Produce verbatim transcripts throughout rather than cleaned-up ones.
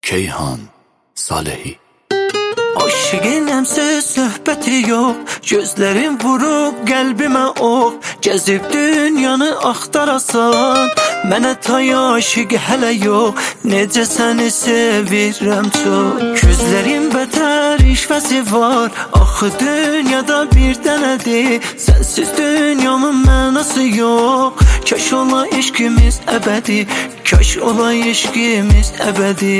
Keyhan Salehi. Aşığınəm söz söhbəti yox, gözlərim vurub qəlbimə ox. Gəzib dünyanı axtarasan, mənə tay aşıq hələ yox. Necə səni sevirəm çox. Gözlərim bətər işvəsi var, axı dünyada bir dənədir. Sənsiz dünyamın mənası yox. Kaş ola eşqimiz əbədi, kaş ola eşqimiz əbədi.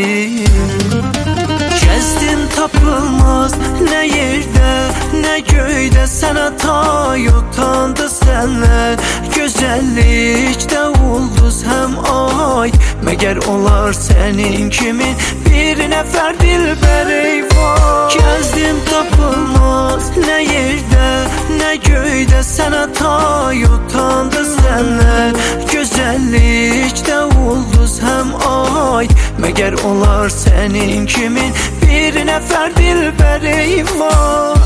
Gəzdim tapılmaz, nə yerdə, nə göydə. Sənə tay utandı sənlər, gözəllikdə ulduz həm ay. Məgər olar sənin kimi bir nəfər dilbər eyvah. Gəzdim tapılmaz, nə yerdə, nə göydə. Sənə tay utandı sənlər, gözəllikdə ulduz həm ay. Məgər olar sənin kimi bir nəfər dilbər eyvah.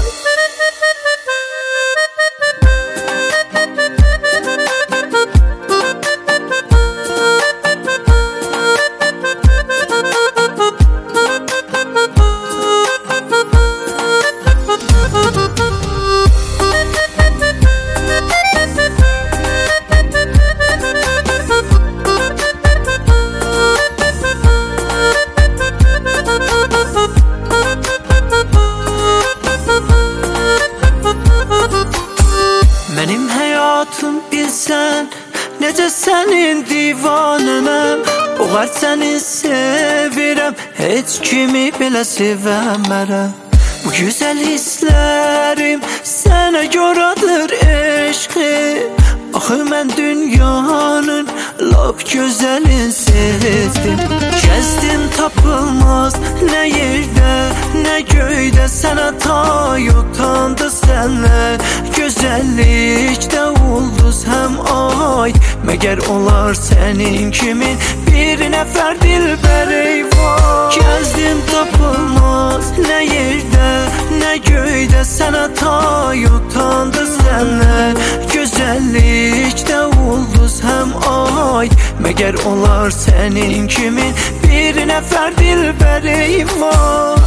Mənim həyatım bilsən, necə sənin divanənəm. O qədər səni sevirəm, heç kimi belə sevəmərəm. Bu gözəl hisslərim sənə görədir eşqim. Axı mən dünyanın lap gözəlin sevdim. Gəzdim tapılmaz, nə yerdə, nə göydə. Sənə tay utandı sənlər, gözəllikdə ulduz həm ay. Məgər olar sənin kimi bir nəfər dilbər eyvah. Gəzdim tapılmaz, nə yerdə, nə göydə. Sənə tay utandı sənlər, gözəllikdə ulduz həm ay. Məgər olar sənin kimi bir nəfər dilbər eyvah.